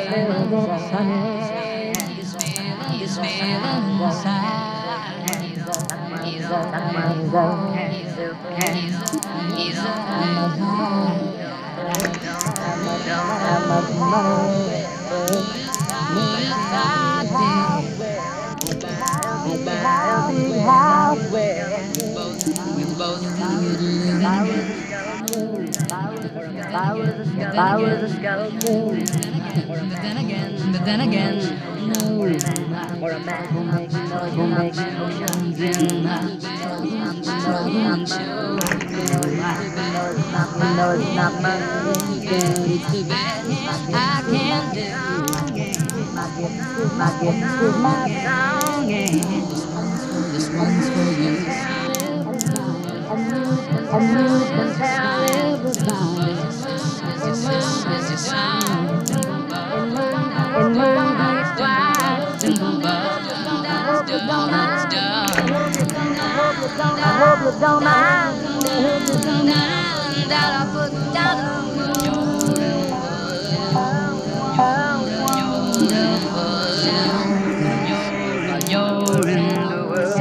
He's feeling inside. He's But then again, no, for a man who makes emotions in it's not much, it's too bad I can't do. My gift is my song, this one's for you. And you can tell everybody it's your song. And maybe it's quite simple, but it's done, it's done. I hope you don't mind that I put down you're in the world.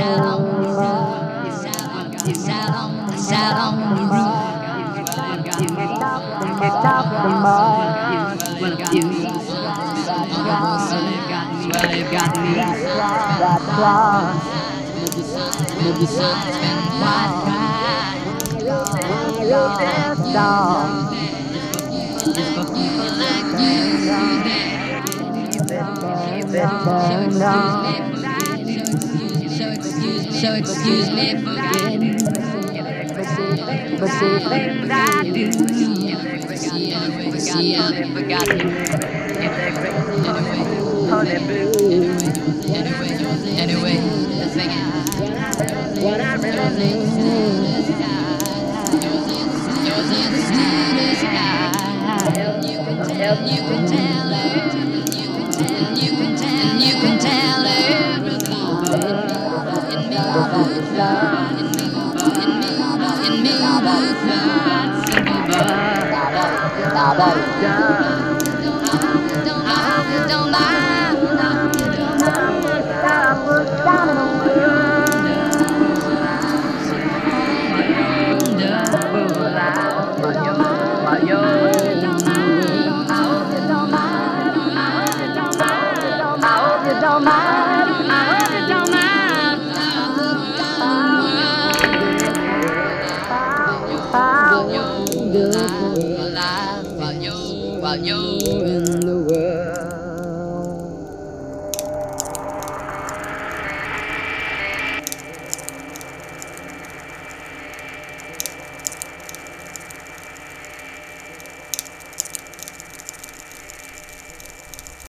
Sat on the roof. You talk the more. Well, you got me. That clause. The sun's been quite bright. This song is for people like you. Keep it turned on. So excuse me for getting. But see things I do. See, I've forgotten. Anyway, the thing is, what I really need is yours in the sky. You can tell everybody in me, don't mind. I put down in the don't mind. I hope you don't mind. While you're